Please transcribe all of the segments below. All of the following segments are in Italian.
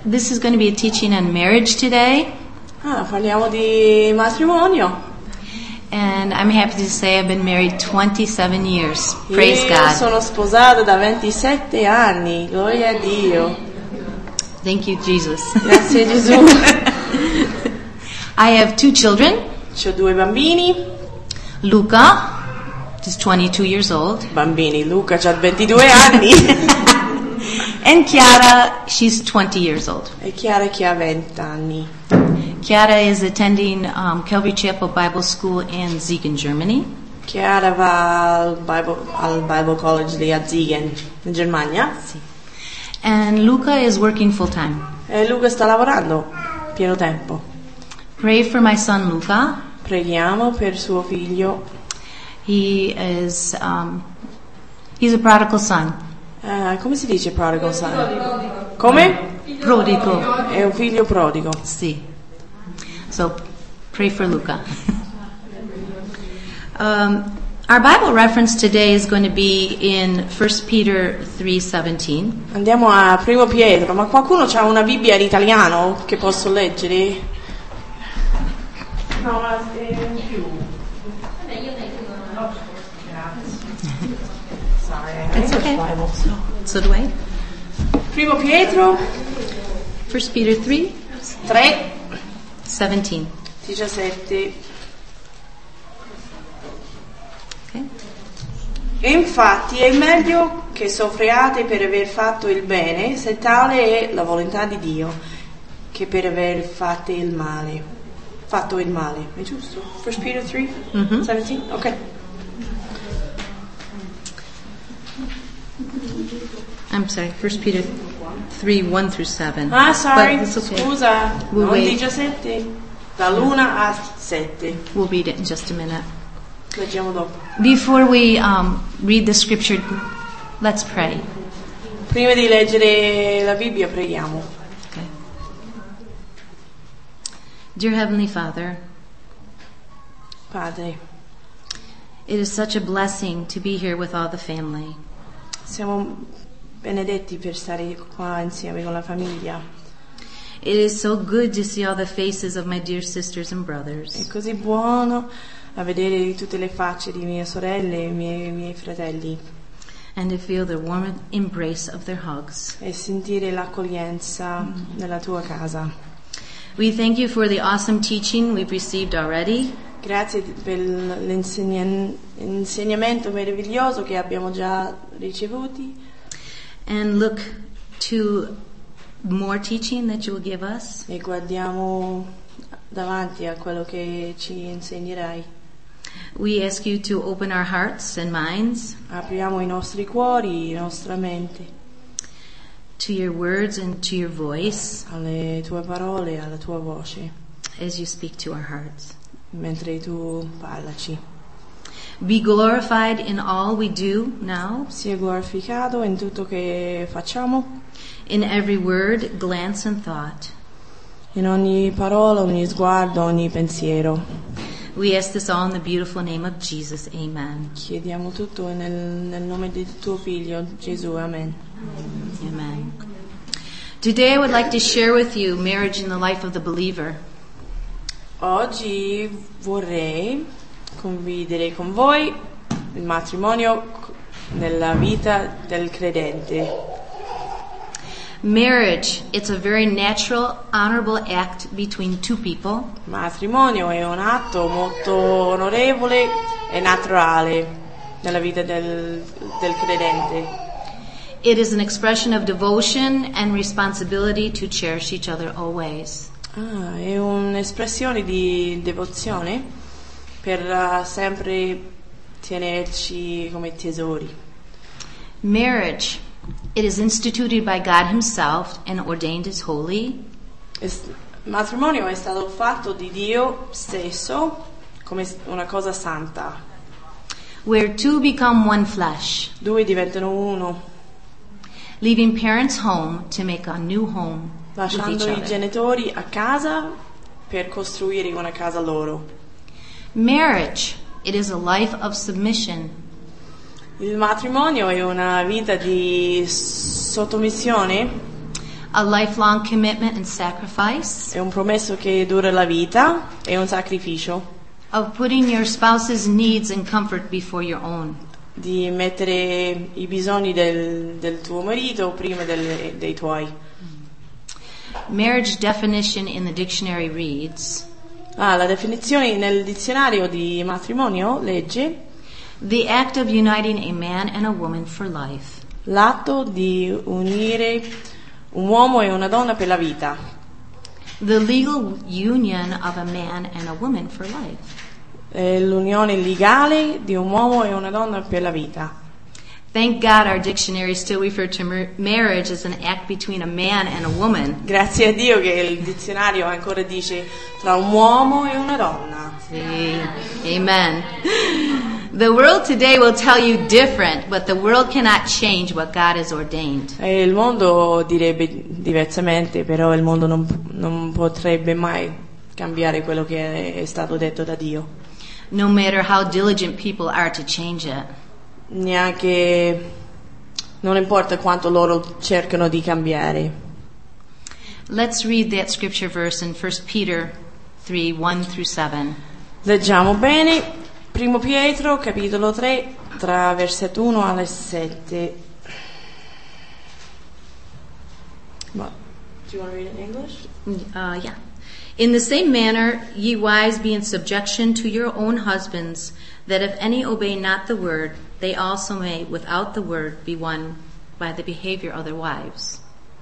This is going to be a teaching on marriage today. Parliamo di matrimonio. And I'm happy to say I've been married 27 years. Praise Io God. sono sposata da 27 anni, gloria a Dio. Thank you, Jesus. Grazie Gesù. I have 2 children. C'ho 2 bambini. Luca, who's 22 years old. Bambini, Luca ha 22 anni. And Chiara, she's 20 years old. E Chiara che ha 20 anni. Chiara is attending Calvary Chapel Bible School in Siegen, Germany. Chiara va al Bible College lì a Siegen, in Germania. Sì. And Luca is working full time. E Luca sta lavorando pieno tempo. Pray for my son Luca. Preghiamo per suo figlio. He is he's a prodigal son. Come si dice prodigal son? Come? Prodigo. È un figlio prodigo. Sì. So pray for Luca. Our Bible reference today is going to be in 1 Peter 3:17. Andiamo a Primo Pietro, ma qualcuno ha una Bibbia in italiano che posso leggere? No, ma è in più. It's okay. So do I. Primo Pietro 1 Peter 3:17. 17. Okay. E infatti è meglio che soffriate per aver fatto il bene, se tale è la volontà di Dio, che per aver fatto il male. È giusto? 1 Peter 3, 17? Ok. I'm sorry, 1 Peter 3:1-7. Sorry, But it's okay. scusa, We'll non wait. 17, dall'1 a 7. We'll read it in just a minute. Leggiamo dopo. Before we read the scripture, let's pray. Prima di leggere la Bibbia preghiamo. Okay. Dear Heavenly Father, Padre, it is such a blessing to be here with all the family. siamo benedetti per stare qua insieme con la famiglia. It is so good to see all the faces of my dear sisters and È brothers. così buono a vedere tutte le facce di mie sorelle e miei fratelli And to feel the warm embrace of their hugs. e sentire l'accoglienza nella tua casa. We thank you for the awesome teaching we've received already. Grazie per l'insegnamento meraviglioso che abbiamo già ricevuti And look to more teaching that you will give us. e guardiamo davanti a quello che ci insegnerai. We ask you to open our hearts and minds Apriamo i nostri cuori, la nostra mente to your words and to your voice alle tue parole, alla tua voce, as you speak to our hearts. mentre tu parlaci. Be glorified in all we do now, Sia glorificato in tutto che facciamo, in every word, glance, and thought. in ogni parola, ogni sguardo, ogni pensiero. We ask this all in the beautiful name of Jesus. Amen. Chiediamo tutto nel nome di tuo figlio Gesù. Amen. Amen. Today I would like to share with you marriage in the life of the believer. Oggi vorrei condividere con voi il matrimonio nella vita del credente. Marriage, it's a very natural, honorable act between two people. Il matrimonio è un atto molto onorevole e naturale nella vita del credente. It is an expression of devotion and responsibility to cherish each other always. È un'espressione di devozione per sempre tenerci come tesori. Marriage, it is instituted by God Himself and ordained as holy. Il matrimonio è stato fatto di Dio stesso come una cosa santa. Where two become one flesh, 2 diventano uno, leaving parents' home to make a new home with each lasciando i other. genitori a casa per costruire una casa loro. Marriage, it is a life of submission. Il matrimonio è una vita di sottomissione, a lifelong commitment and sacrifice, È un promesso che dura la vita, è un sacrificio of putting your spouse's needs and comfort before your own. di mettere i bisogni del tuo marito prima dei tuoi. Marriage definition in the dictionary reads, La definizione nel dizionario di matrimonio legge the act of uniting a man and a woman for life. l'atto di unire un uomo e una donna per la vita. The legal union of a man and a woman for life. È l'unione legale di un uomo e una donna per la vita. Thank God our dictionary still refer to marriage as an act between a man and a woman. Grazie a Dio che il dizionario ancora dice tra un uomo e una donna. See? Amen. The world today will tell you different, but the world cannot change what God has ordained. E il mondo direbbe diversamente, però il mondo non potrebbe mai cambiare quello che è stato detto da Dio. No matter how diligent people are to change it. Neanche, non importa quanto loro cercano di cambiare. Let's read that scripture verse in 1 Peter 3, 1-7. Leggiamo bene, 1 Pietro, capitolo 3, tra versetto 1 alle 7. Do you want to read it in English? Yeah. In the same manner, ye wives, be in subjection to your own husbands, that if any obey not the word, they also may, without the word, be won by the behavior of their wives.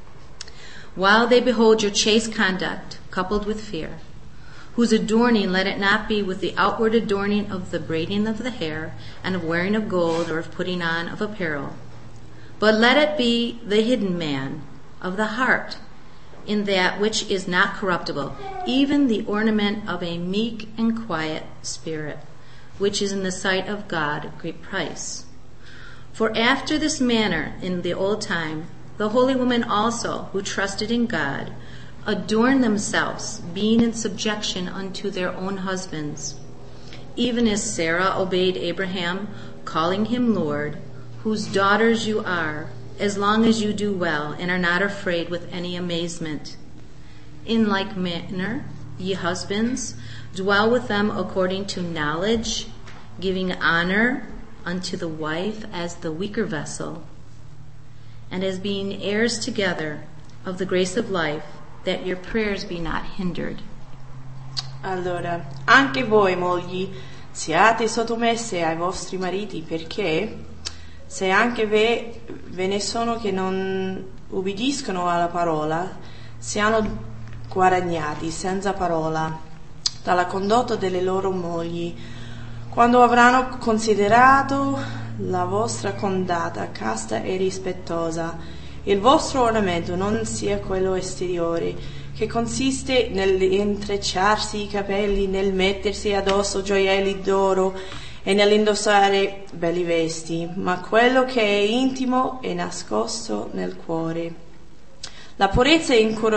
While they behold your chaste conduct, coupled with fear, whose adorning let it not be with the outward adorning of the braiding of the hair, and of wearing of gold, or of putting on of apparel, but let it be the hidden man of the heart, in that which is not corruptible, even the ornament of a meek and quiet spirit, which is in the sight of God of great price. For after this manner in the old time, the holy women also, who trusted in God, adorned themselves, being in subjection unto their own husbands, even as Sarah obeyed Abraham, calling him Lord, whose daughters you are, as long as you do well and are not afraid with any amazement. In like manner, ye husbands, dwell with them according to knowledge, giving honor unto the wife as the weaker vessel, and as being heirs together of the grace of life, that your prayers be not hindered. Allora, anche voi mogli siate sottomesse ai vostri mariti, perché se anche ve ne sono che non ubbidiscono alla parola, siano guadagnati senza parola dalla condotta delle loro mogli, quando avranno considerato la vostra condotta casta e rispettosa. Il vostro ornamento non sia quello esteriore, che consiste nell'intrecciarsi i capelli, nel mettersi addosso gioielli d'oro e nell'indossare belli vesti, ma quello che è intimo e nascosto nel cuore. La purezza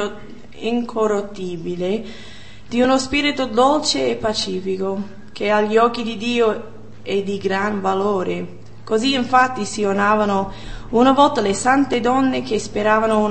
incorruttibile di uno spirito dolce e pacifico, che agli occhi di Dio è di gran valore. Così infatti si onoravano una volta le sante donne che speravano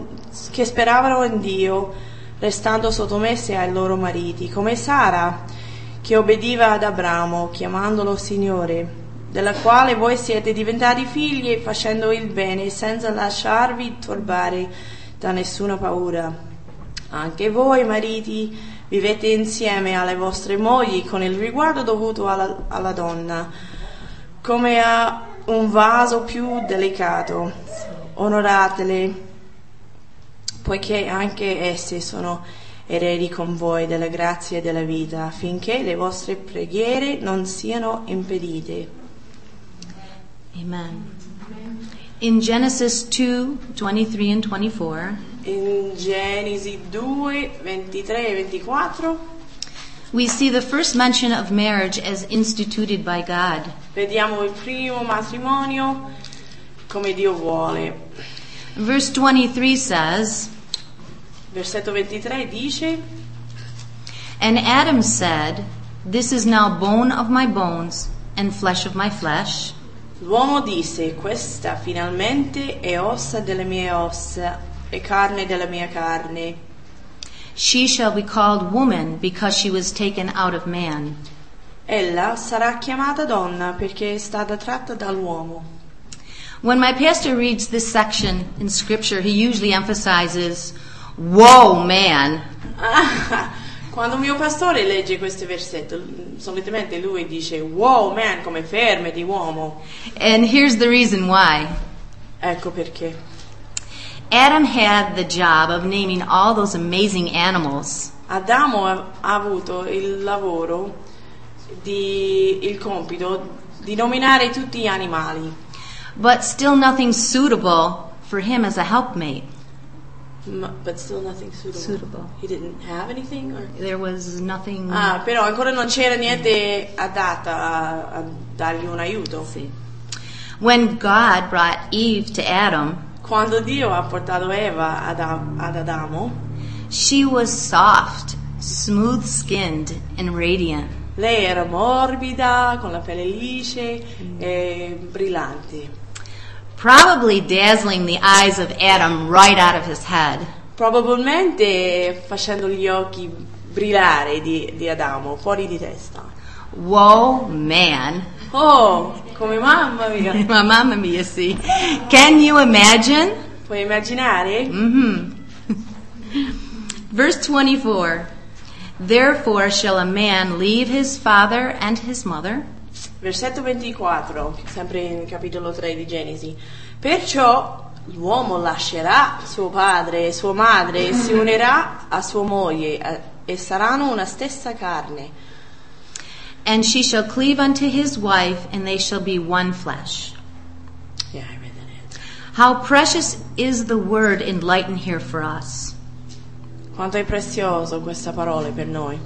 in Dio, restando sottomesse ai loro mariti, come Sara, che obbediva ad Abramo, chiamandolo Signore, della quale voi siete diventati figli, facendo il bene senza lasciarvi turbare da nessuna paura. Anche voi, mariti, vivete insieme alle vostre mogli con il riguardo dovuto alla donna, come a un vaso più delicato. Onoratele, poiché anche esse sono eredi con voi della grazia e della vita, affinché le vostre preghiere non siano impedite. Amen. In Genesis 2, 23 and 24, In Genesi 2, 23 e 24 we see the first mention of marriage as instituted by God. vediamo il primo matrimonio come Dio vuole. Verse 23 says, Versetto 23 dice: And Adam said, This is now bone of my bones and flesh of my flesh. L'uomo disse: questa finalmente è ossa delle mie ossa e carne della mia carne. She shall be called woman because she was taken out of man. Ella sarà chiamata donna perché è stata tratta dall'uomo. When my pastor reads this section in Scripture, he usually emphasizes, "Whoa, man." Quando mio pastore legge questo versetto, solitamente lui dice wow man, come fermati uomo. And here's the reason why. Ecco perché. Adam had the job of naming all those amazing animals. Adamo ha avuto il lavoro, il compito di nominare tutti gli animali. But still nothing suitable for him as a helpmate. But still nothing suitable. He didn't have anything? Or? There was nothing. Però ancora non c'era niente adatta a dargli un aiuto. See. When God brought Eve to Adam, quando Dio ha portato Eva ad Adamo, she was soft, smooth-skinned and radiant. Lei era morbida, con la pelle lisce e brillante. Probably dazzling the eyes of Adam right out of his head. Probabilmente facendo gli occhi brillare di Adamo fuori di testa. Whoa, man. Oh, come mamma mia. Mamma mia, see. Can you imagine? Puoi immaginare? Mm-hmm. Verse 24. Therefore shall a man leave his father and his mother. Versetto 24, sempre in capitolo 3 di Genesi. Perciò l'uomo lascerà suo padre e sua madre e si unirà a sua moglie e saranno una stessa carne. And she shall cleave unto his wife, and they shall be one flesh. Yeah, I read that. How precious is the word enlightened here for us. Quanto è prezioso questa parola per noi.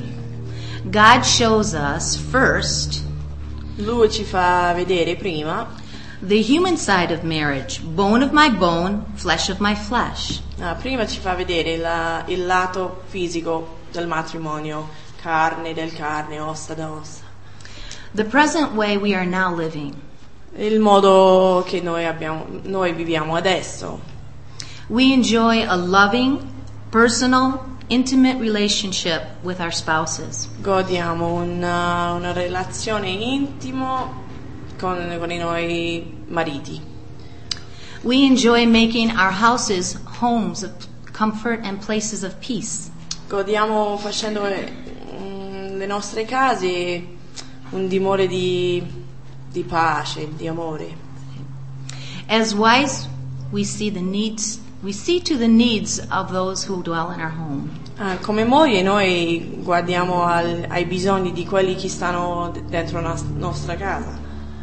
God shows us first. Lui ci fa vedere prima the human side of marriage, bone of my bone, flesh of my flesh. Prima ci fa vedere il lato fisico del matrimonio, carne del carne, ossa da ossa. The present way we are now living. Il modo che noi viviamo adesso. We enjoy a loving, personal, intimate relationship with our spouses. Godiamo una relazione intima con i nostri mariti. We enjoy making our houses homes of comfort and places of peace. Godiamo facendo le nostre case un dimore di pace, di amore. As wives, we see to the needs of those who dwell in our home. Come moglie noi guardiamo ai bisogni di quelli che stanno dentro la nostra casa.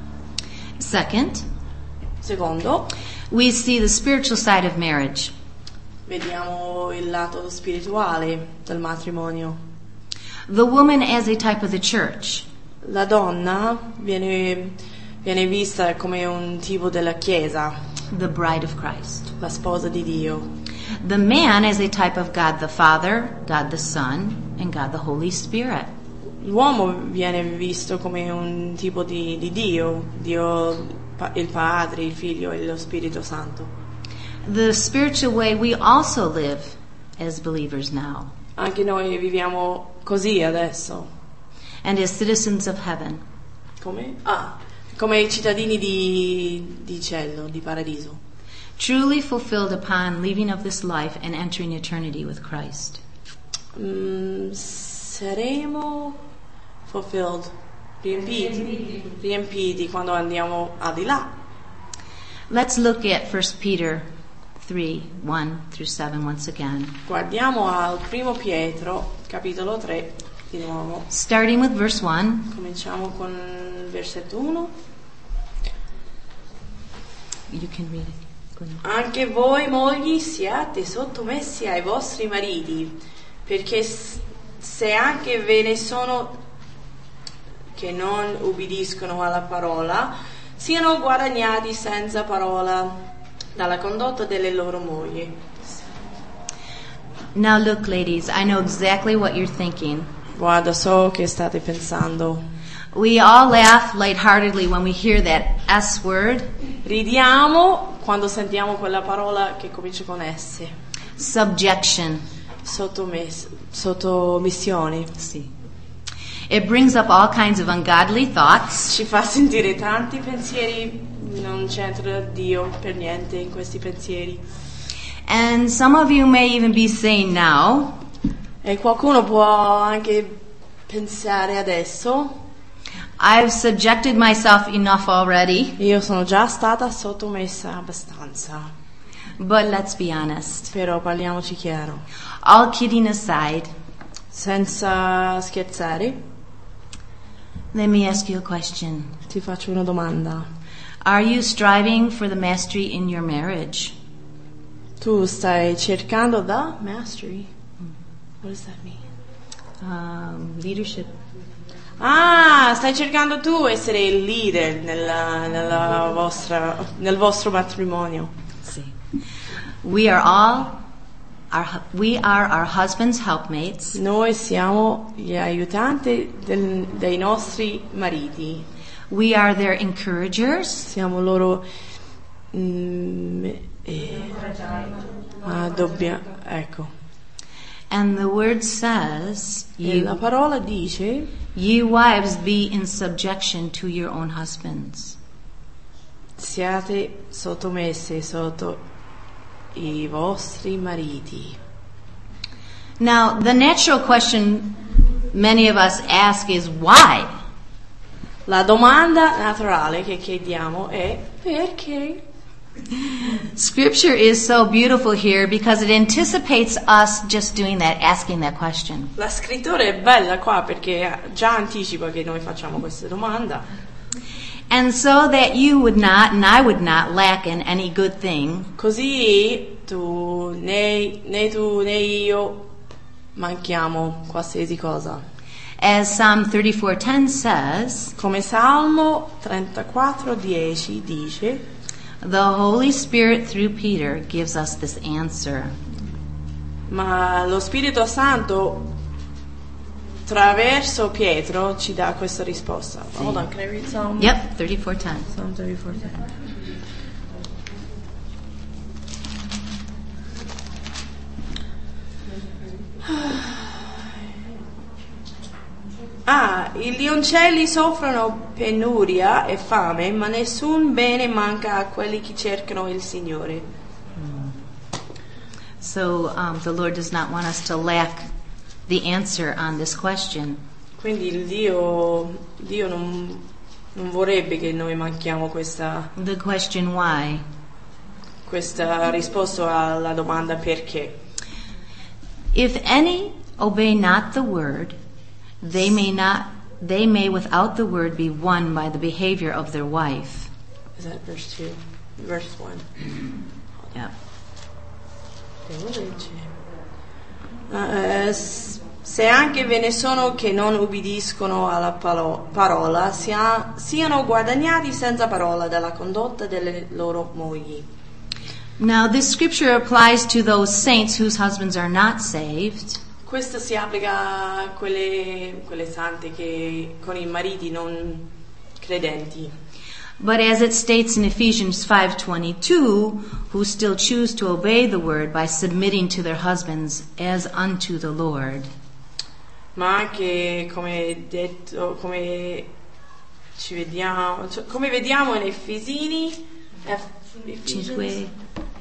Secondo, we see the spiritual side of marriage. Vediamo il lato spirituale del matrimonio. The woman as a type of the church. La donna viene vista come un tipo della Chiesa. The bride of Christ. La sposa di Dio. The man as a type of God the Father, God the Son, and God the Holy Spirit. L'uomo viene visto come un tipo di Dio il Padre, il Figlio e lo Spirito Santo. The spiritual way we also live as believers now. Anche noi viviamo così adesso. And as citizens of heaven. Come cittadini di cielo, di paradiso. Truly fulfilled upon leaving of this life and entering eternity with Christ. Saremo fulfilled, riempiti quando andiamo al di là. Let's look at 1 Peter 3:1-7 once again. Guardiamo al 1 Pietro, capitolo 3, di nuovo. Starting with verse 1. Cominciamo con il versetto 1. You can read it. Anche voi mogli siate sottomessi ai vostri mariti, perché se anche ve ne sono che non ubbidiscono alla parola, siano guadagnati senza parola dalla condotta delle loro mogli. Now look, ladies, I know exactly what you're thinking. Guarda, so che state pensando. We all laugh lightheartedly when we hear that S word. Ridiamo quando sentiamo quella parola che comincia con S. Subjection. Sottomissione. Sì. It brings up all kinds of ungodly thoughts. Ci fa sentire tanti pensieri, non c'entra Dio per niente in questi pensieri. And some of you may even be saying now, E qualcuno può anche pensare adesso, I've subjected myself enough already. io sono già stata sottomessa abbastanza. But let's be honest. Però parliamoci chiaro, All kidding aside, senza scherzare, let me ask you a question. ti faccio una domanda. Are you striving for the mastery in your marriage? Tu stai cercando the mastery? What does that mean? Leadership. Ah, stai cercando tu essere il leader nel vostro matrimonio. See. We are our husband's helpmates. Noi siamo gli aiutanti dei nostri mariti. We are their encouragers. Siamo loro ecco. And the word says, E la parola dice: you wives be in subjection to your own husbands. siate sottomesse sotto i vostri mariti. Now, the natural question many of us ask is why? La domanda naturale che chiediamo è perché? Scripture is so beautiful here because it anticipates us just doing that, asking that question. La scrittura è bella qua perché già anticipa che noi facciamo questa domanda. And so that you would not, and I would not, lack in any good thing, Così tu né tu né io manchiamo qualsiasi cosa. as Psalm 34:10 says, Come Salmo 34:10 dice: the Holy Spirit through Peter gives us this answer. ma lo Spirito Santo attraverso Pietro ci dà questa risposta. Hold on, can I read Psalm? Yep, 34:10. Psalm 34:10. I lioncelli soffrono penuria e fame, ma nessun bene manca a quelli che cercano il Signore. So the Lord does not want us to lack the answer on this question. Quindi il Dio non vorrebbe che noi manchiamo questa The question why. risposta alla domanda perché. If any obey not the word, they may without the word be won by the behavior of their wife. Is that verse 2? Verse 1. Yep. Se anche ve ne sono che non ubbidiscono alla parola, siano guadagnati senza parola dalla condotta delle loro mogli. Now this scripture applies to those saints whose husbands are not saved. Questo si applica a quelle sante che con i mariti non credenti. But as it states in Ephesians 5:22, who still choose to obey the word by submitting to their husbands as unto the Lord. Ma anche come detto, come vediamo in Efesini 5.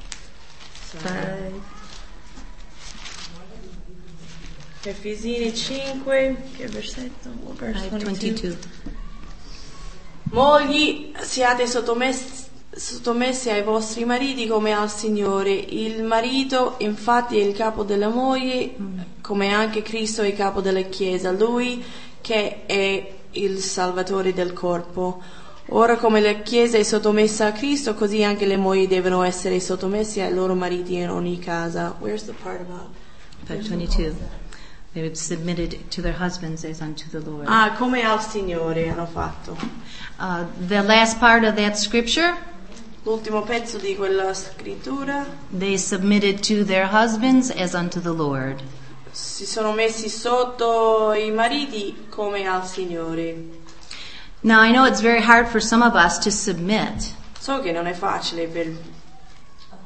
Efesini 5, che versetto? 5:22. Mogli, siate sottomessi ai vostri mariti come al Signore. Il marito infatti è il capo della moglie, come anche Cristo è il capo della Chiesa, lui che è il Salvatore del corpo. Ora come la Chiesa è sottomessa a Cristo, così anche le mogli devono essere sottomesse ai loro mariti in ogni casa. Where's the part about? 5:22. They would submitted to their husbands as unto the Lord. Come al Signore hanno fatto. The last part of that scripture, L'ultimo pezzo di quella scrittura: they submitted to their husbands as unto the Lord. si sono messi sotto i mariti come al Signore. Now I know it's very hard for some of us to submit. So che non è facile per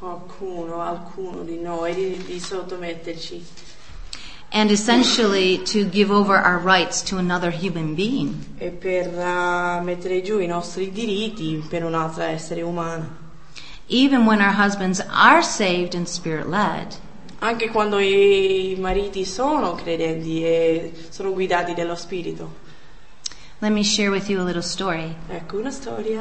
alcuno di noi di sottometterci and essentially to give over our rights to another human being. e per mettere giù i nostri diritti per un'altra essere umana. Even when our husbands are saved and spirit-led, Anche quando i mariti sono credenti e sono guidati dallo Spirito. let me share with you a little story. Ecco una storia.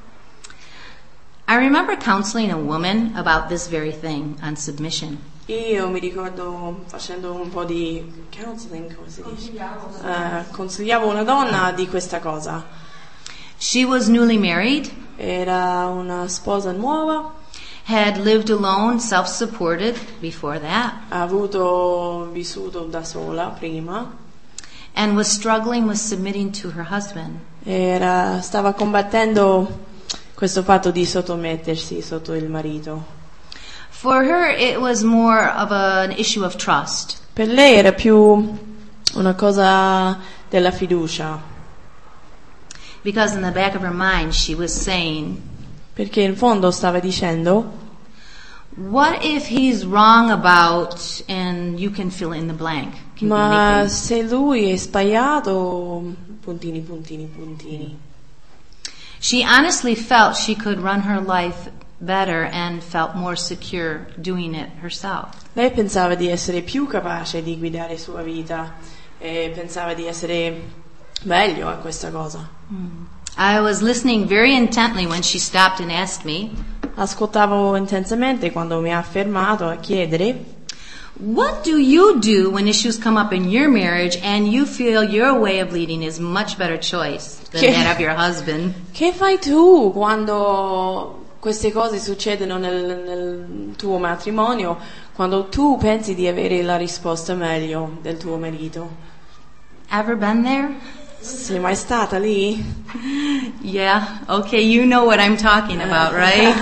I remember counseling a woman about this very thing on submission. Io mi ricordo facendo un po' di counseling, come si dice? Consigliavo una donna di questa cosa. She was newly married, Era una sposa nuova, had lived alone, self-supported before that, ha vissuto da sola prima, and was struggling with submitting to her husband. stava combattendo questo fatto di sottomettersi sotto il marito. For her, it was more of an issue of trust. Per lei era più una cosa della fiducia, Because in the back of her mind, she was saying, perché in fondo stava dicendo: what if he's wrong about, and you can fill in the blank. Can be ma anything. se lui è sbagliato, puntini, puntini, puntini. She honestly felt she could run her life better and felt more secure doing it herself. Lei pensava di essere più capace di guidare sua vita e pensava di essere meglio a questa cosa. I was listening very intently when she stopped and asked me, Ascoltavo intensamente quando mi ha fermato a chiedere: what do you do when issues come up in your marriage and you feel your way of leading is much better choice than Che- that of your husband? che fai tu quando queste cose succedono nel tuo matrimonio, quando tu pensi di avere la risposta meglio del tuo marito? Ever been there? Sei mai stata lì? Yeah, okay, you know what I'm talking about, right?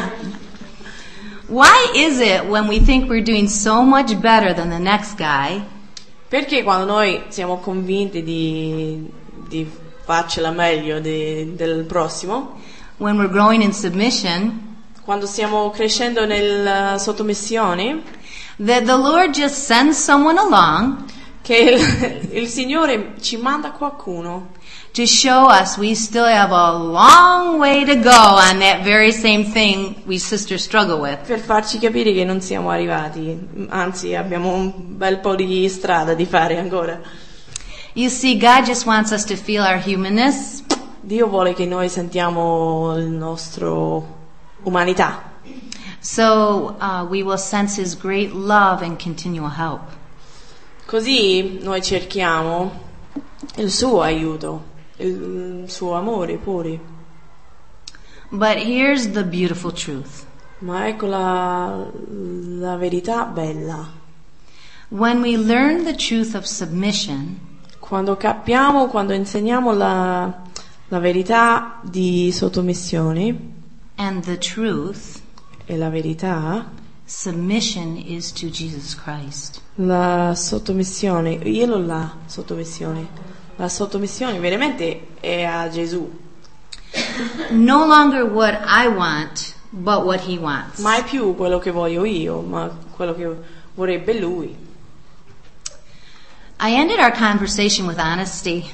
Why is it when we think we're doing so much better than the next guy, Perché quando noi siamo convinti di farcela meglio del prossimo, when we're growing in submission, quando stiamo crescendo nella sottomissione, that the Lord just sends someone along che il Signore ci manda qualcuno to show us we still have a long way to go on that very same thing we sisters struggle with? per farci capire che non siamo arrivati, anzi abbiamo un bel po' di strada di fare ancora. You see, God just wants us to feel our humanness, Dio vuole che noi sentiamo il nostro umanità, so we will sense His great love and continual help. così noi cerchiamo il suo aiuto, il suo amore pure. But here's the beautiful truth. Ma ecco la verità bella. When we learn the truth of submission, Quando capiamo, quando insegniamo la verità di sottomissione and the truth, e la verità, submission is to Jesus Christ. la sottomissione veramente è a Gesù. No longer what I want, but what He wants. Mai più quello che voglio io, ma quello che vorrebbe Lui. I ended our conversation with honesty.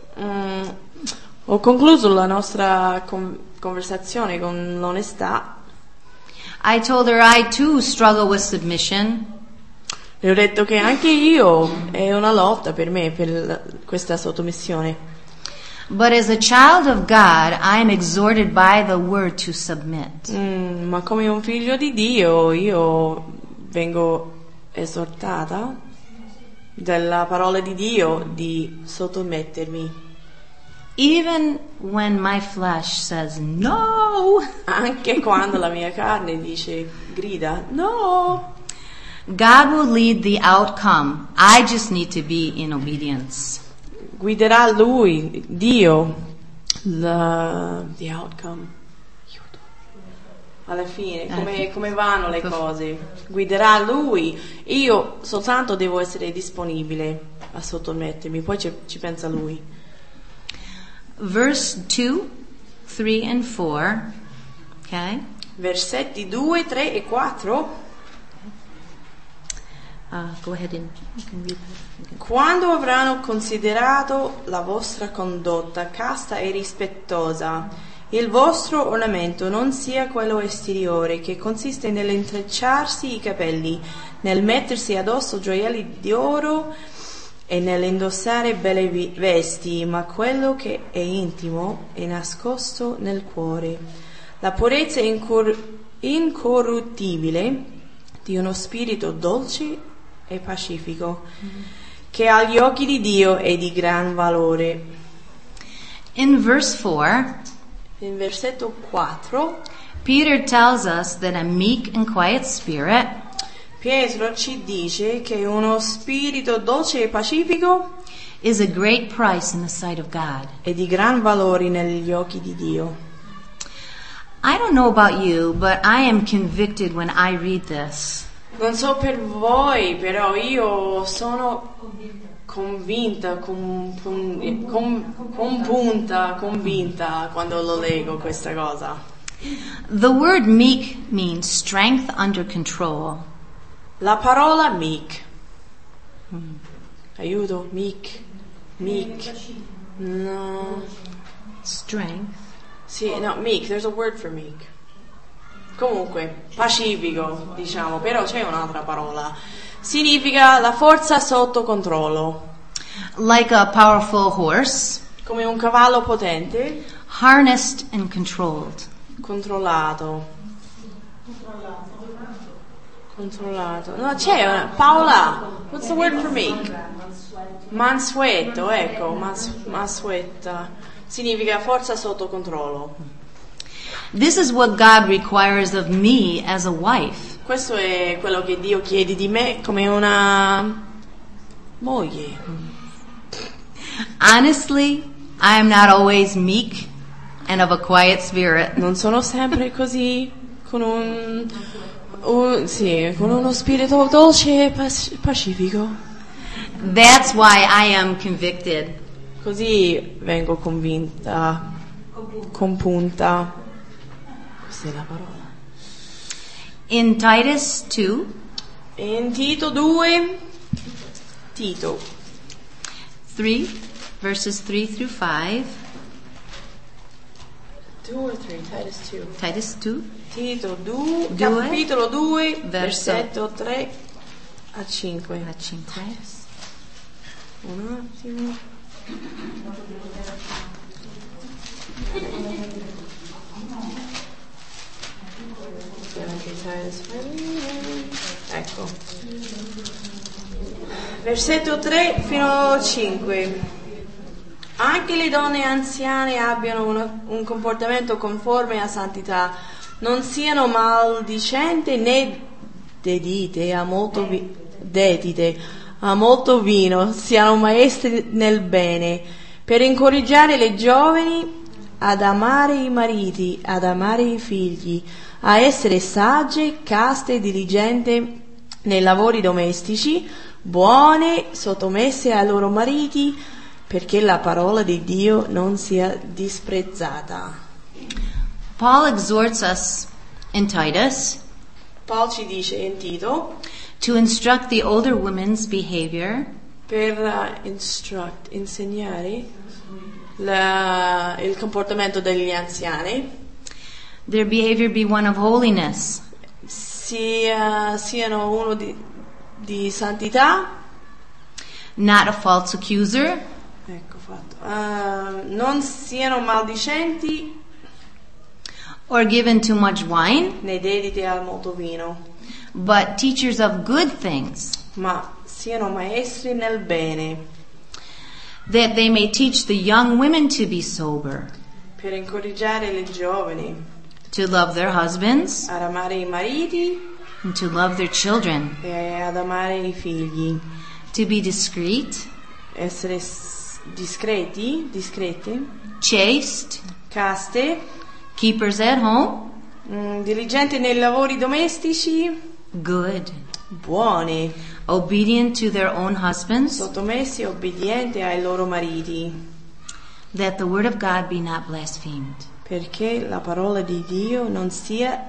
Ho concluso la nostra conversazione con l'onestà. I told her I too struggle with submission, Le ho detto che anche io è una lotta per me, per questa sottomissione. but as a child of God, I am exhorted by the Word to submit. Ma come un figlio di Dio io vengo esortata dalla parola di Dio di sottomettermi, Even when my flesh says no, anche quando la mia carne grida no. God will lead the outcome. I just need to be in obedience. Guiderà Lui, Dio, the outcome. Alla fine, come vanno le cose. Guiderà Lui. Io soltanto devo essere disponibile a sottomettermi, poi ci pensa Lui. Verse 2, 3, and 4, okay? Versetti 2, 3 e 4. Go ahead and you can read that. Quando avranno considerato la vostra condotta casta e rispettosa, il vostro ornamento non sia quello esteriore, che consiste nell'intrecciarsi i capelli, nel mettersi addosso gioielli di oro e nell'indossare belle vesti, ma quello che è intimo e nascosto nel cuore. La purezza incorruttibile di uno spirito dolce e pacifico, che agli occhi di Dio è di gran valore. In verse 4, In versetto 4, Peter tells us that a meek and quiet spirit Pietro ci dice che uno spirito dolce e pacifico is a great price in the sight of God. è di gran valore negli occhi di Dio. I don't know about you, but I am convicted when I read this. Non so per voi, però io sono convinta quando lo leggo questa cosa. The word meek means strength under control. La parola meek. Aiuto, meek. No. Strength. Sì, no, meek, there's a word for meek. Comunque, pacifico, diciamo, però c'è un'altra parola. Significa la forza sotto controllo. Like a powerful horse, Come un cavallo potente, harnessed and controlled. controllato. No, c'è una Paola. What's the word for meek? Mansueto, ecco, mansueta. Significa forza sotto controllo. This is what God requires of me as a wife. Questo è quello che Dio chiede di me come una moglie. Honestly, I am not always meek and of a quiet spirit. Non sono sempre così con uno spirito dolce e pacifico. That's why I am convicted. Così vengo convinta, compunta. Questa è la parola. In Titus 2, In Tito 2, 3, verses 3 through 5. 2 or 3, Titus 2. Titus 2, Tito 2, Due. capitolo 2, Verso. versetto 3 a 5. a 5. Un attimo. Ecco. Versetto 3 fino a 5. Anche le donne anziane abbiano un comportamento conforme a santità, non siano maldicenti né dedite a molto vino, siano maestri nel bene, per incoraggiare le giovani ad amare i mariti, ad amare i figli, a essere sagge, caste, diligenti nei lavori domestici, buone, sottomesse ai loro mariti, perché la parola di Dio non sia disprezzata. Paul exhorts us in Titus Paolo ci dice in Tito to instruct the older women's behavior per insegnare il comportamento degli anziani, their behavior be one of holiness, siano uno di santità, not a false accuser, ecco fatto, non siano maldicenti or given too much wine, né dediti a molto vino, but teachers of good things, ma siano maestri nel bene, that they may teach the young women to be sober, per incoraggiare le giovani to love their husbands, ad amare i mariti and to love their children, e ad amare i figli, to be discreet, essere discrete, chaste, caste, keepers at home, diligenti nei lavori domestici, good, buoni, obedient to their own husbands, sottomessi e obbedienti ai loro mariti, that the word of God be not blasphemed. perché la parola di Dio non sia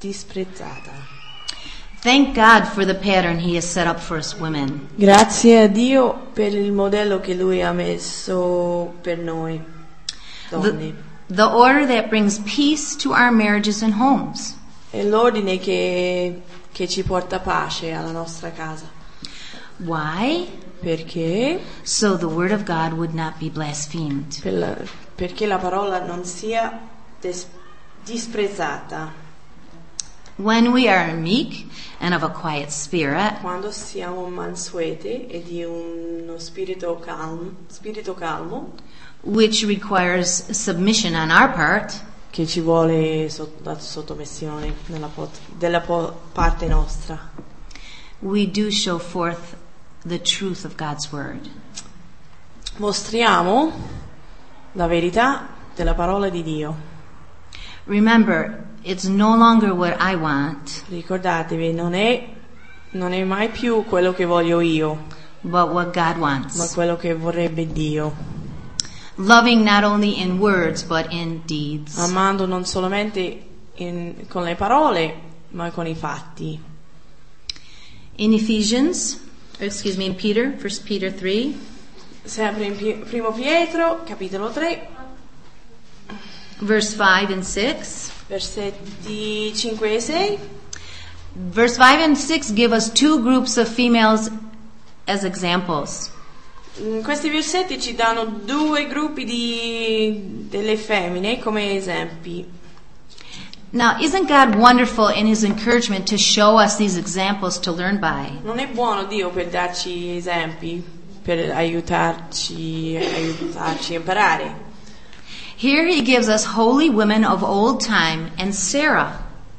disprezzata. Thank God for the pattern He has set up for us women. Grazie a Dio per il modello che Lui ha messo per noi donne. The order that brings peace to our marriages and homes. È l'ordine che ci porta pace alla nostra casa. Why? Perché? So the word of God would not be blasphemed. Perché la parola non sia disprezzata. When we are meek and of a quiet spirit, Quando siamo mansuete e di uno spirito calmo, which requires submission on our part, che ci vuole la sottomissione della parte nostra, we do show forth the truth of God's word. mostriamo la verità della parola di Dio. Remember, it's no longer what I want, Ricordatevi, non è mai più quello che voglio io, but what God ma wants. quello che vorrebbe Dio. Loving not only in words, but in deeds. Amando non solamente con le parole, ma con i fatti. In Peter, 1 Peter 3, Sempre in Primo Pietro, capitolo 3, verse 5 and 6. versetti 5 e 6. Verse 5 and 6 give us two groups of females as examples. Questi versetti ci danno due gruppi delle femmine come esempi. Now, isn't God wonderful in His encouragement to show us these examples to learn by? Non è buono Dio per darci esempi, per aiutarci a imparare. Here He gives us holy women of old time and Sarah.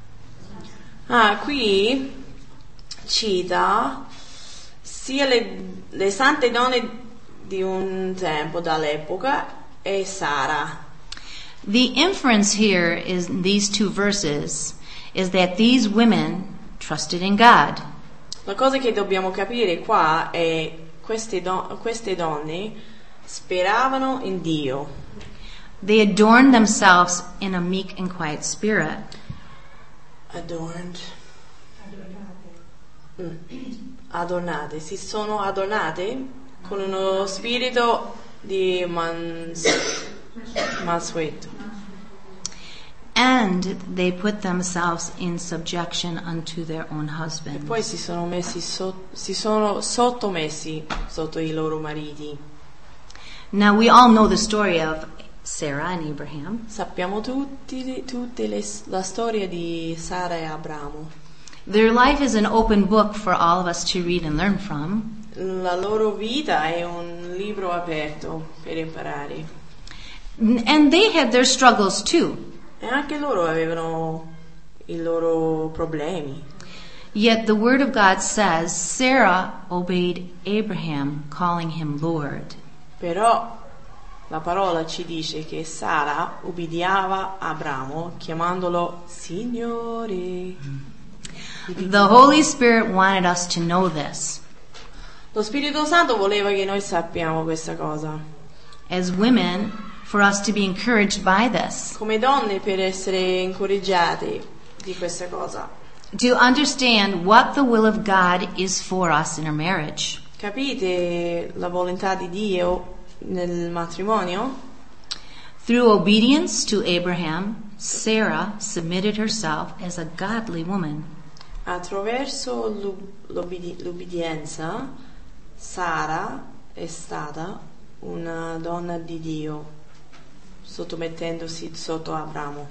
Qui cita sia le sante donne di un tempo, dall'epoca, e Sara. The inference here is in these two verses is that these women trusted in God. La cosa che dobbiamo capire qua è queste donne speravano in Dio. They adorned themselves in a meek and quiet spirit. Adornate, si sono adornate con uno spirito di mansueto. And they put themselves in subjection unto their own E husbands. poi si sono sottomessi sotto i loro mariti. Now we all know the story of Sarah and Abraham. Sappiamo la storia di Sara e Abramo. Their life is an open book for all of us to read and learn from. La loro vita è un libro aperto per imparare. And they had their struggles too. E anche loro avevano i loro problemi. Yet the word of God says Sarah obeyed Abraham, calling him Lord. Però la parola ci dice che Sara ubbidiava Abramo chiamandolo Signore. The Holy Spirit wanted us to know this. Lo Spirito Santo voleva che noi sappiamo questa cosa. As women, for us to be encouraged by this. Come donne per essere incoraggiate di questa cosa. To understand what the will of God is for us in our marriage. Capite la volontà di Dio nel matrimonio? Through obedience to Abraham, Sarah submitted herself as a godly woman. Attraverso l'obbedienza, Sara è stata una donna di Dio, sottomettendosi sotto Abramo.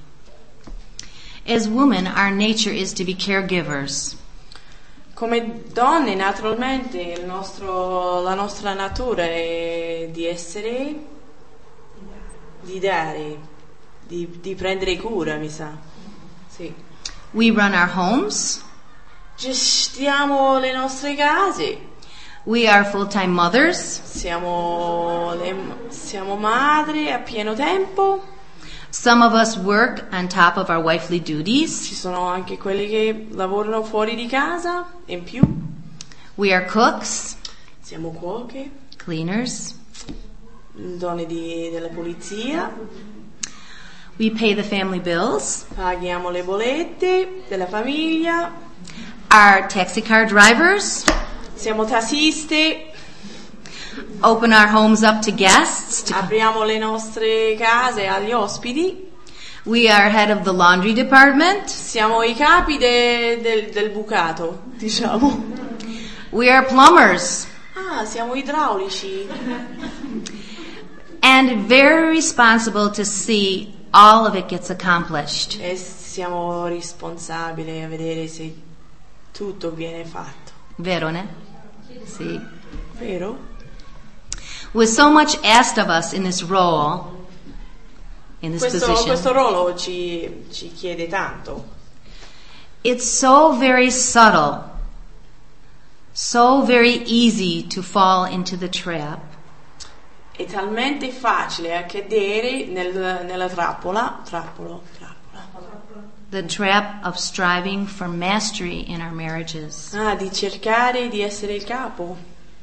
As women, our nature is to be caregivers. Come donne, naturalmente, la nostra natura è di essere, di dare, di prendere cura, mi sa. Sì. We run our homes. Gestiamo le nostre case. We are full-time mothers. Siamo madri a pieno tempo. Some of us work on top of our wifely duties. Ci sono anche quelli che lavorano fuori di casa, in più. We are cooks, Siamo cuoche, cleaners. donne della polizia. We pay the family bills. Paghiamo le bollette della famiglia. Our taxi car drivers. Siamo tassisti. Open our homes up to guests. Apriamo le nostre case agli ospiti. We are head of the laundry department. Siamo i capi del bucato, diciamo. We are plumbers. Siamo idraulici. And very responsible to see all of it gets accomplished. E siamo responsabili a vedere se tutto viene fatto. Vero, ne? Sì. Vero? With so much asked of us in this role, in this position, questo ruolo ci chiede tanto. it's so very subtle, so very easy to fall into the trap È talmente facile a cadere nella trappola. the trap of striving for mastery in our marriages. Di cercare di essere il capo.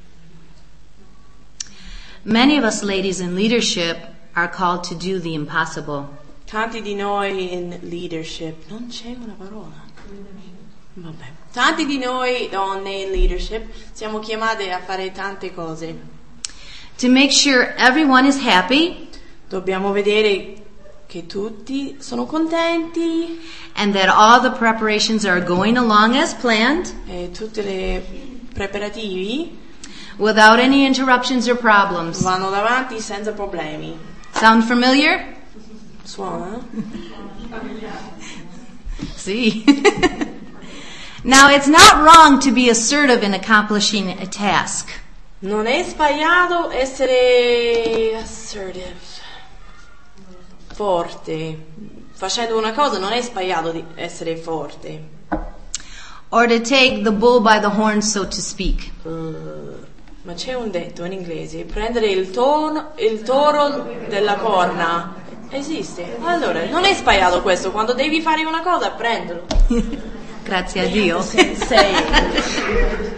Many of us ladies in leadership are called to do the impossible. Tanti di noi in leadership, non c'è una parola. Vabbè. Tanti di noi donne in leadership siamo chiamate a fare tante cose. To make sure everyone is happy Dobbiamo vedere che tutti sono contenti and that all the preparations are going along as planned e tutti i preparativi without any interruptions or problems. vanno davanti senza problemi. Sound familiar? Suona? See? Now, it's not wrong to be assertive in accomplishing a task. Non è sbagliato essere assertive, forte. Facendo una cosa non è sbagliato di essere forte. Or to take the bull by the horns, so to speak. Ma c'è un detto in inglese, prendere il toro della corna. Esiste. Allora, non è sbagliato questo, quando devi fare una cosa, prendilo. Grazie a Dio. Sei.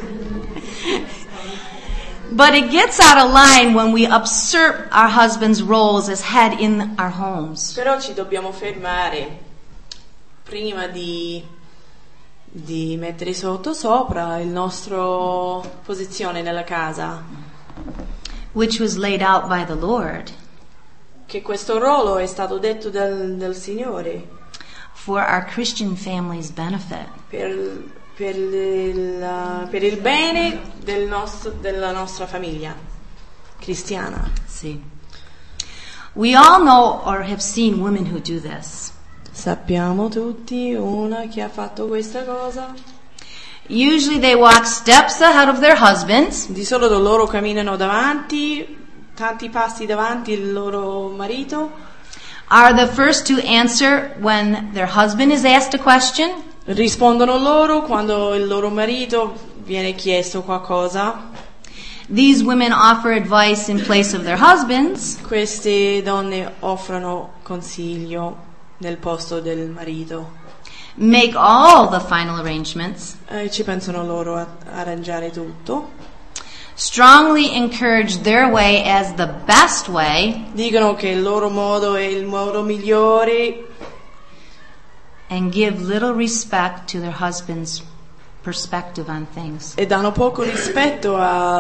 But it gets out of line when we usurp our husband's roles as head in our homes. Però ci dobbiamo fermare prima di mettere sopra il nostro posizione nella casa. Which was laid out by the Lord Che questo ruolo è stato detto dal Signore for our Christian family's benefit. per il bene della nostra famiglia cristiana. See. We all know or have seen women who do this. Sappiamo tutti una che ha fatto questa cosa. Usually they walk steps ahead of their husbands. Di solito loro camminano tanti passi davanti il loro marito. Are the first to answer when their husband is asked a question. Rispondono loro quando il loro marito viene chiesto qualcosa. These women offer advice in place of their husbands. Queste donne offrono consiglio nel posto del marito. Make all the final arrangements. Ci pensano loro a arrangiare tutto. Strongly encourage their way as the best way. Dicono che il loro modo è il modo migliore. And give little respect to their husband's perspective on things. E danno poco rispetto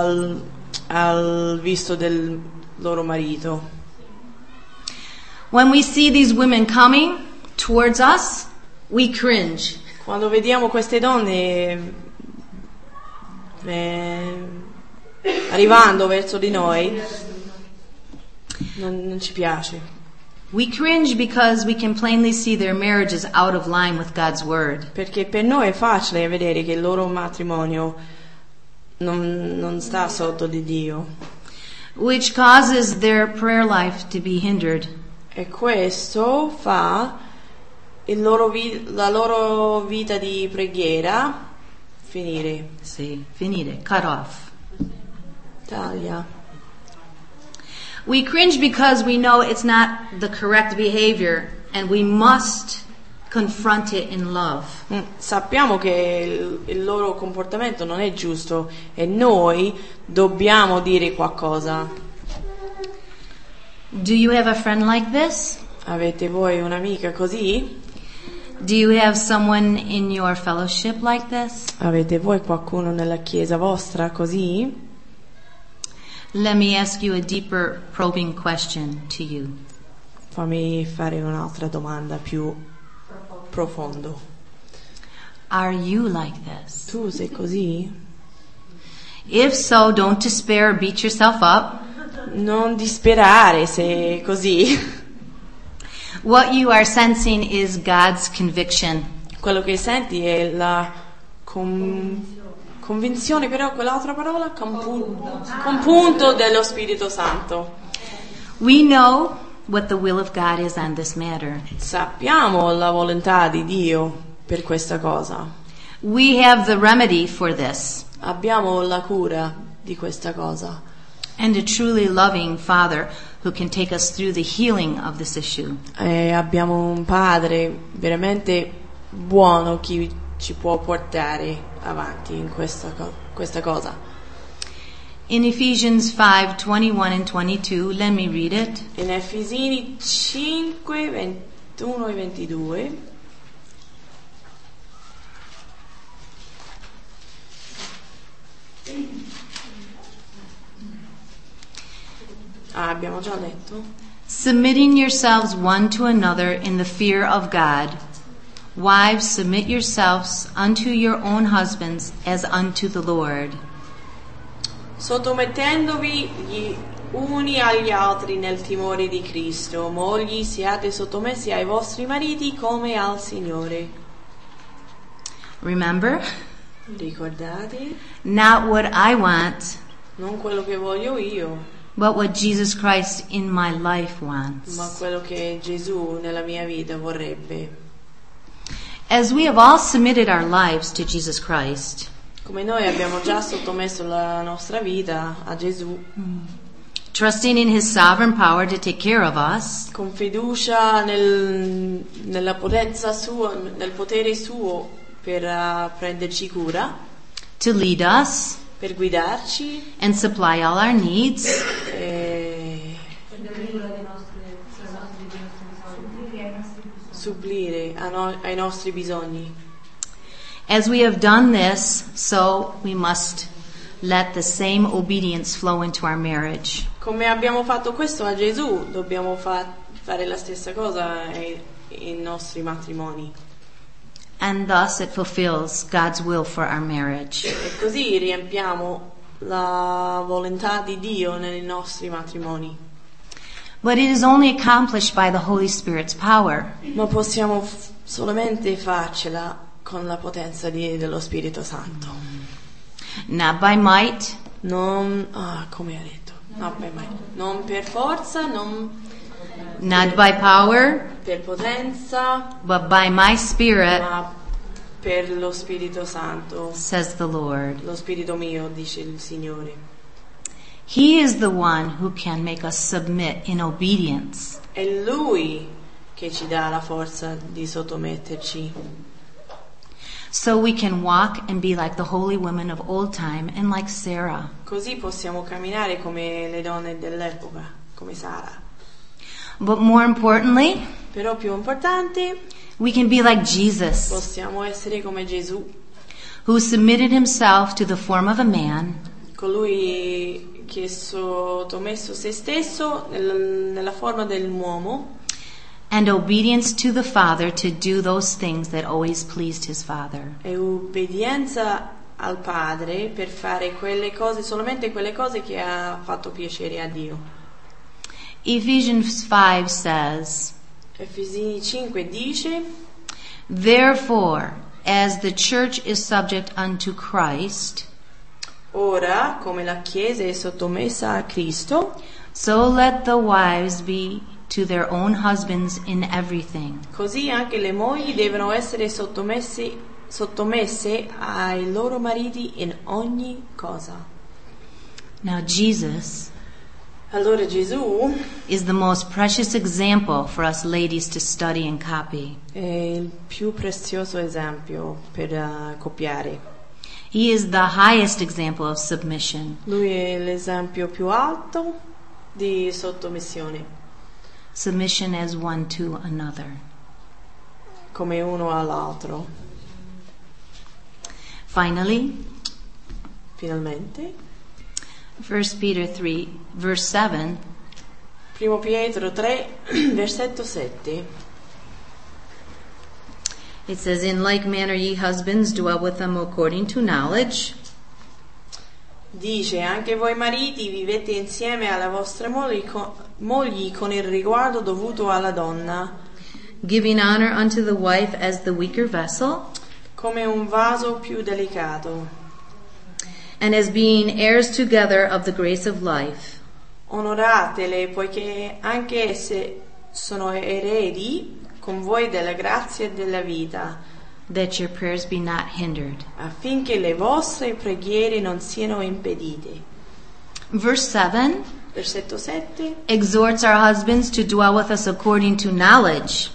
al visto del loro marito. When we see these women coming towards us, we cringe. Quando vediamo queste donne arrivando verso di noi, non ci piace. We cringe because we can plainly see their marriage is out of line with God's word. Perché per noi è facile vedere che il loro matrimonio non sta sotto di Dio. Which causes their prayer life to be hindered. E questo fa la loro vita di preghiera finire. See, finire, cut off. Taglia. We cringe because we know it's not the correct behavior and we must confront it in love. Sappiamo che il loro comportamento non è giusto e noi dobbiamo dire qualcosa. Do you have a friend like this? Avete voi un'amica così? Do you have someone in your fellowship like this? Avete voi qualcuno nella chiesa vostra così? Let me ask you a deeper probing question to you. Fammi fare un'altra domanda più profondo. Are you like this? Tu sei così? If so, don't despair or beat yourself up. Non disperare se è così. What you are sensing is God's conviction. Quello che senti è la convinzione, però quell'altra parola, compunto dello Spirito Santo. We know what the will of God is on this matter. Sappiamo la volontà di Dio per questa cosa. We have the remedy for this. Abbiamo la cura di questa cosa. And a truly loving Father who can take us through the healing of this issue. E abbiamo un Padre veramente buono che ci può portare avanti in questa cosa. In Ephesians 5:21 and 22, let me read it. In Efesini 5, 21 e 22. Abbiamo già letto. Submitting yourselves one to another in the fear of God. Wives, submit yourselves unto your own husbands as unto the Lord. Sottomettendovi gli uni agli altri nel timore di Cristo. Mogli, siate sottomessi ai vostri mariti come al Signore. Remember, Ricordate, not what I want, non quello che voglio io, but what Jesus Christ in my life ma wants. quello che Gesù nella mia vita vorrebbe. As we have all submitted our lives to Jesus Christ, Come noi abbiamo già sottomesso la nostra vita a Gesù, trusting in His sovereign power to take care of us, con fiducia nella potenza sua, nel potere suo per prenderci cura, to lead us per guidarci and supply all our needs, e supplire ai nostri bisogni. as we have done this, so we must let the same obedience flow into our marriage. Come abbiamo fatto questo a Gesù, dobbiamo fare la stessa cosa ai nostri matrimoni. And thus it fulfills God's will for our marriage. E così riempiamo la volontà di Dio nei nostri matrimoni. But it is only accomplished by the Holy Spirit's power. Ma possiamo solamente farcela con la potenza dello Spirito Santo. Not by might, Non, come ha detto, non per forza, non not by power, per potenza, but by my Spirit, ma per lo Spirito Santo. says the Lord. Lo Spirito mio, dice il Signore. He is the one who can make us submit in obedience. È Lui che ci dà la forza di sottometterci, So we can walk and be like the holy women of old time and like Sarah. così possiamo camminare come le donne dell'epoca, come Sara. But more importantly, Però più importante, we can be like Jesus, possiamo essere come Gesù, who submitted himself to the form of a man, colui che sottomesso se stesso nella forma dell'uomo, and obedience to the Father to do those things that always pleased his Father. e obbedienza al Padre per fare quelle cose, solamente quelle cose che ha fatto piacere a Dio. Ephesians 5 says, Efesini 5 dice: Therefore, as the church is subject unto Christ, ora, come la Chiesa è sottomessa a Cristo, so let the wives be to their own husbands in everything. così anche le mogli devono essere sottomesse ai loro mariti in ogni cosa. Now Jesus Allora Gesù is the most precious example for us ladies to study and copy. è il più prezioso esempio per copiare. He is the highest example of submission. Lui è l'esempio più alto di sottomissione. submission as one to another. Come uno all'altro. Finally, Finalmente, 1 Peter 3, verse 7, 1 Pietro 3, versetto 7. it says, In like manner ye husbands dwell with them according to knowledge, Dice, anche voi mariti vivete insieme alle vostre mogli con il riguardo dovuto alla donna, giving honor unto the wife as the weaker vessel, come un vaso più delicato. and as being heirs together of the grace of life, Onoratele, poiché anche esse sono eredi con voi della grazia e della vita, that your prayers be not hindered. affinché le vostre preghiere non siano impedite. Verse 7 Versetto 7. exhorts our husbands to dwell with us according to knowledge,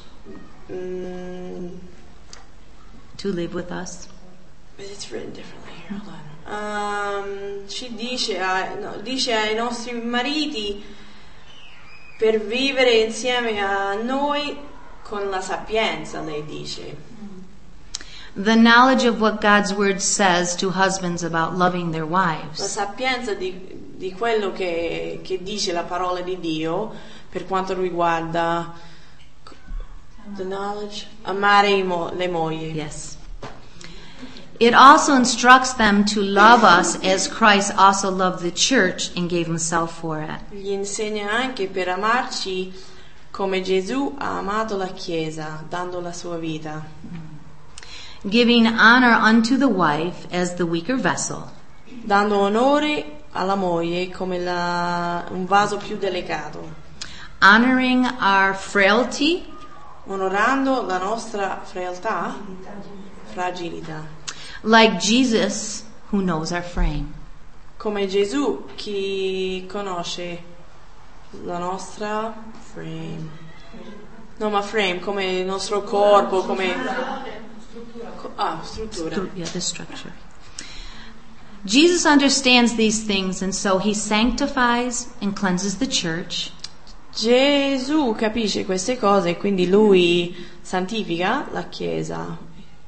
to live with us. But it's written differently here. Hold on. Ci dice ai nostri mariti per vivere insieme a noi con la sapienza, lei dice. The knowledge of what God's word says to husbands about loving their La wives. sapienza di quello che dice la parola di Dio per quanto riguarda the knowledge, amare le mogli. Yes. It also instructs them to love us as Christ also loved the church and gave himself for it. Gli insegna anche per amarci come Gesù ha amato la Chiesa, dando la sua vita, Giving honor unto the wife as the weaker vessel, dando onore alla moglie come un vaso più delicato, honoring our frailty, onorando la nostra fragilità, like Jesus, who knows our frame. come Gesù chi conosce la nostra frame, come il nostro corpo, come struttura. Yeah, the structure. Jesus understands these things, and so he sanctifies and cleanses the church. Gesù capisce queste cose e quindi lui santifica la Chiesa,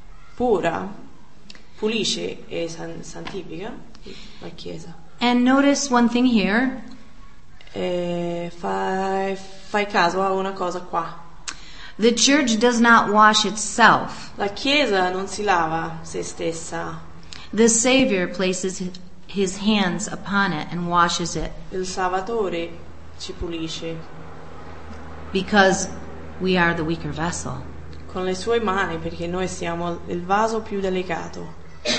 pulisce e santifica la Chiesa. And notice one thing here. Fai caso a una cosa qua. The church does not wash itself. La Chiesa non si lava se stessa. The Savior places his hands upon it and washes it Il Salvatore ci pulisce because we are the weaker vessel. con le sue mani perché noi siamo il vaso più delicato.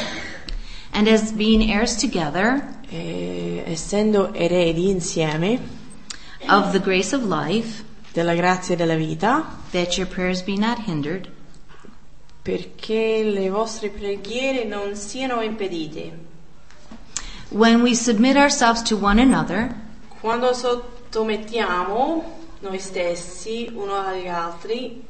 And as being heirs together Essendo eredi insieme of the grace of life, della grazia della vita, that your prayers be not hindered, perché le vostre preghiere non siano impedite. when we submit ourselves to one another, Quando sottomettiamo noi stessi uno agli altri,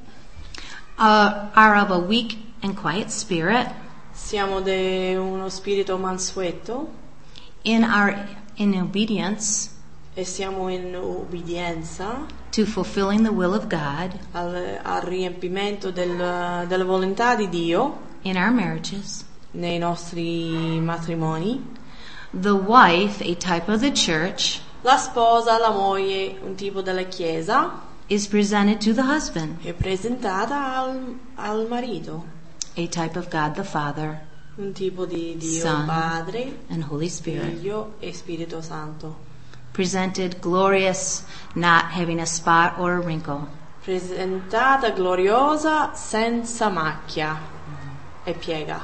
are of a weak and quiet spirit, siamo di uno spirito mansueto in obedience e siamo in ubbidienza to fulfilling the will of God al riempimento della volontà di Dio in our marriages. nei nostri matrimoni. The wife, a type of the church, La sposa, la moglie, un tipo della Chiesa, is presented to the husband, è presentata al marito, a type of God the Father un tipo di Dio Son Padre, and Holy Spirit, Figlio e Spirito Santo, presented glorious, not having a spot or a wrinkle. presentata gloriosa, senza macchia e piega.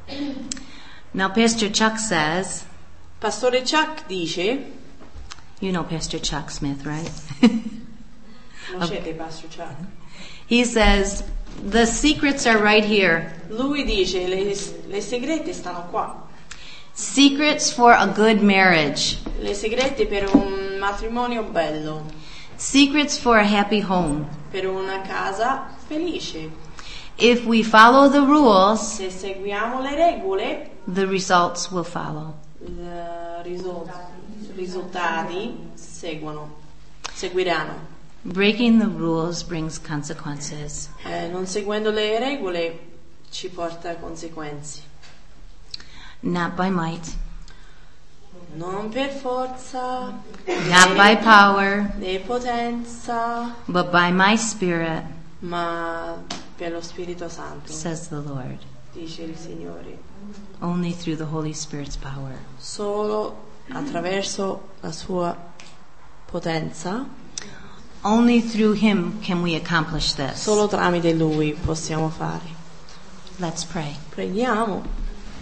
Now Pastor Chuck says, Pastore Chuck dice, you know Pastor Chuck Smith, right? conoscete Pastor Chuck? He says, the secrets are right here. Lui dice, le segrete stanno qua, Secrets for a good marriage. le segrete per un matrimonio bello, Secrets for a happy home. per una casa felice. If we follow the rules, Se seguiamo le regole, the results will follow. risultati seguiranno. Breaking the rules brings consequences. Non seguendo le regole ci porta a conseguenze. Not by might, Non per forza, not by power, né potenza, but by my Spirit, ma per lo Spirito Santo, says the Lord. dice il Signore. Only through the Holy Spirit's power. Solo attraverso la sua potenza, Only through Him can we accomplish this. solo tramite Lui possiamo fare. Let's pray. Preghiamo.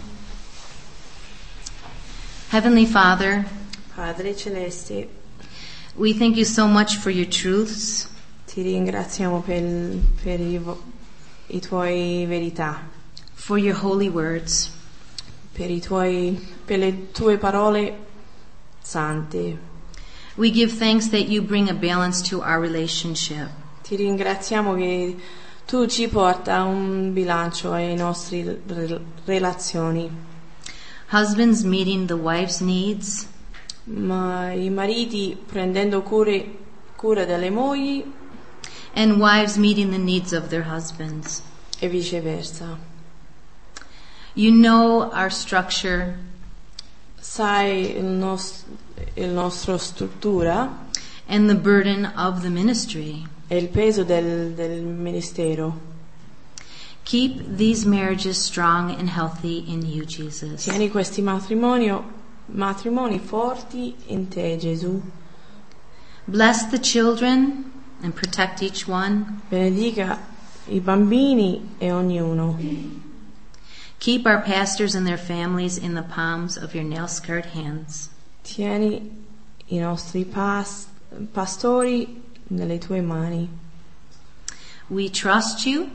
Heavenly Father, Padre Celeste, we thank you so much for your truths. ti ringraziamo per i tuoi verità, For your holy words. per le tue parole sante. We give thanks that you bring a balance to our relationship. Ti ringraziamo che tu ci porta un bilancio ai nostri relazioni, Husbands meeting the wife's needs, ma i mariti prendendo cura delle mogli and wives meeting the needs of their husbands. e viceversa. You know our structure, Sai il nostro struttura and the burden of the ministry. e il peso del ministero. Keep these marriages strong and healthy in you, Jesus. Tieni questi matrimoni forti in te, Gesù. Bless the children and protect each one. Benedica i bambini e ognuno. Keep our pastors and their families in the palms of your nail-scarred hands. Tieni i nostri pastori nelle tue mani. We trust you.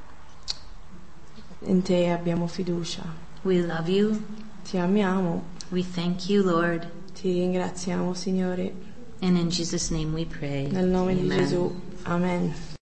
In te abbiamo fiducia. We love you. Ti amiamo. We thank you, Lord. Ti ringraziamo, Signore. And in Jesus' name we pray. Nel nome di Amen. Gesù. Amen.